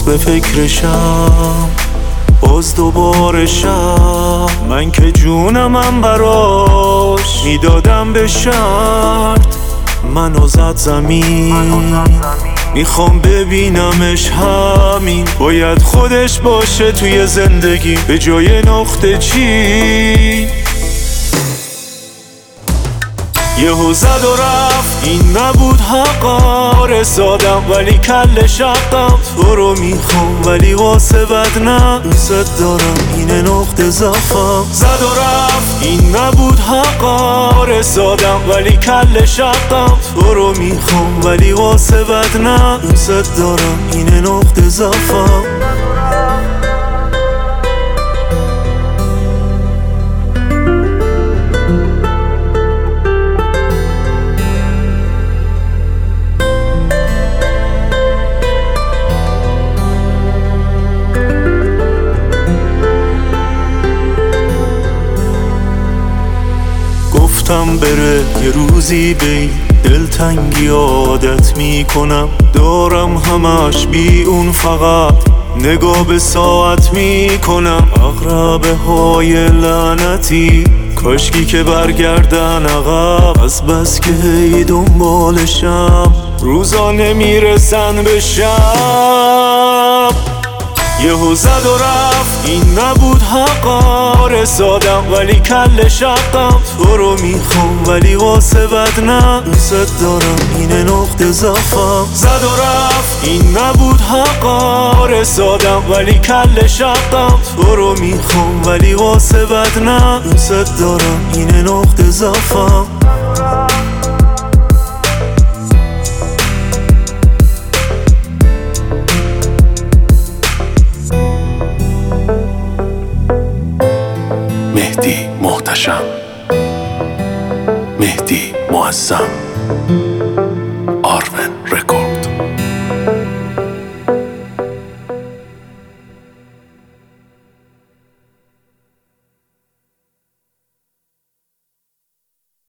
به فکرشم، باز دوباره شب. من که جونمم براش میدادم به شرط، منو زد زمین. میخوام ببینمش، همین باید خودش باشه توی زندگی به جای نقطه چی. یهو زد و رفت، این نبود حقا. رسادم ولی کل شقم، تو رو میخوام ولی واسه بد نه. دوست دارم اینه نقطه ضعفم. زد و رفت، این نبود حقا. رسادم ولی کل شقم، تو رو میخوام ولی واسه بد نه. دوست دارم اینه نقطه ضعفم. گفتم بره یه روزی بی دلتنگی عادت میکنم. دارم همش بی اون، فقط نگاه به ساعت میکنم. اقربه های لعنتی کاشکی که برگردن عقب، از بس که هی دنبالشم روزا نمیرسن به شب. یهو زد و رفت، این نبود حقا. رسادم ولی کل شقم، تو رو میخوام ولی واسه بد نه. دوست دارم اینه نقطه ضعفم. زد و رفت، این نبود حقا. رسادم ولی کل شقم، تو رو میخوام ولی واسه بد نه. دوست دارم اینه نقطه ضعفم. مهدی محتشم، مهدی معظم.